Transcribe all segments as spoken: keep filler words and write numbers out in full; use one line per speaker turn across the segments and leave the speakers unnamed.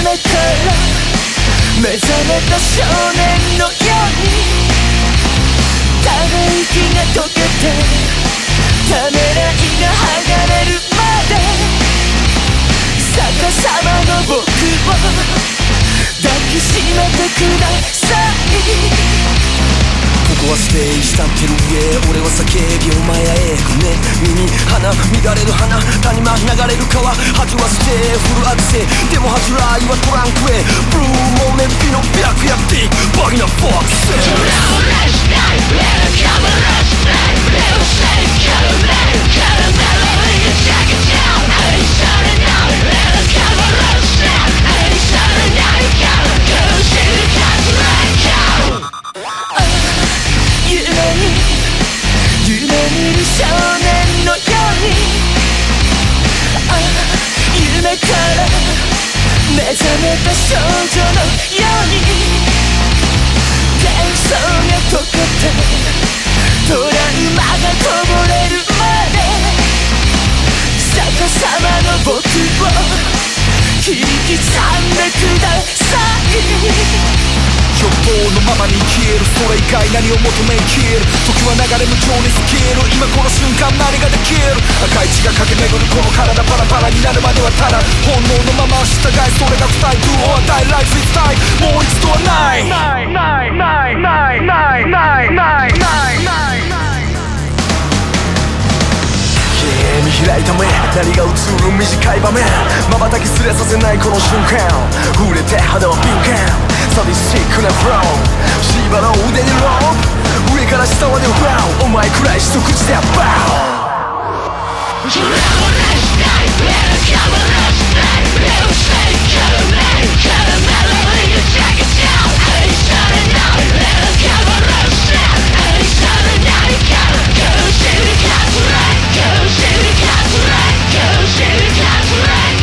から目覚めた少年のようにため息が溶けてためらいが剥がれるまで逆さまの僕を抱きしめてください。
ここはステージ立ってる上、俺は叫びお前はええかね。耳鼻乱れる花谷間流れる川、恥はステーフルアクセでも恥じらいはトランクへブルーモーメンピの白やビッグバギなフォックストラウレシナイレルカメラスナイレルシェイカルメルカルメロリージャケチャー愛されないレルカメラスナイ愛されないから苦しみかつらいか
夢に夢見る少年のようにあ夢から目覚めた少女のように幻想が溶けてトラウマがこぼれるまで逆さまの僕を切り刻んでください。
欲望のままに消える、それ以外何を求め生きる。時は流れ無情にスケール、今この瞬間何ができる。赤い血が駆け巡るこの体パラパラになるまではただ本能のまま従い、それが二人 Do or die life is time もう一度はないないないないないないないないない見開いた目何が映る短い場面瞬きすれさせないこの瞬間触れて肌は敏感サディスティックなフロー縛ろう腕にロープ上から下までワウお前くらい一口でバウそれをねしたいレルカメラしたいレルシェイカルメイカルメロリージャケチャー愛されないレルカメラしたい愛されないから苦しみかつらい苦しみかつらい苦しみかつらい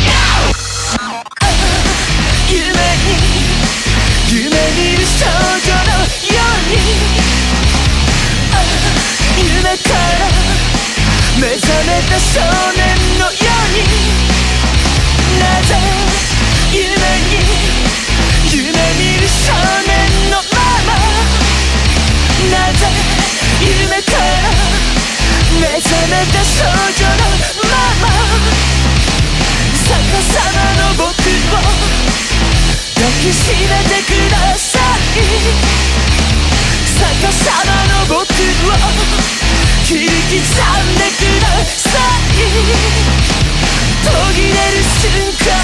夢に夢見る少女のようにあ夢から目覚めた少年のようになぜ夢に夢見る少年のままなぜ夢から目覚めた少女のまま逆さまの僕を抱きしめてください。逆さまの僕を切り刻んでください。途切れる瞬間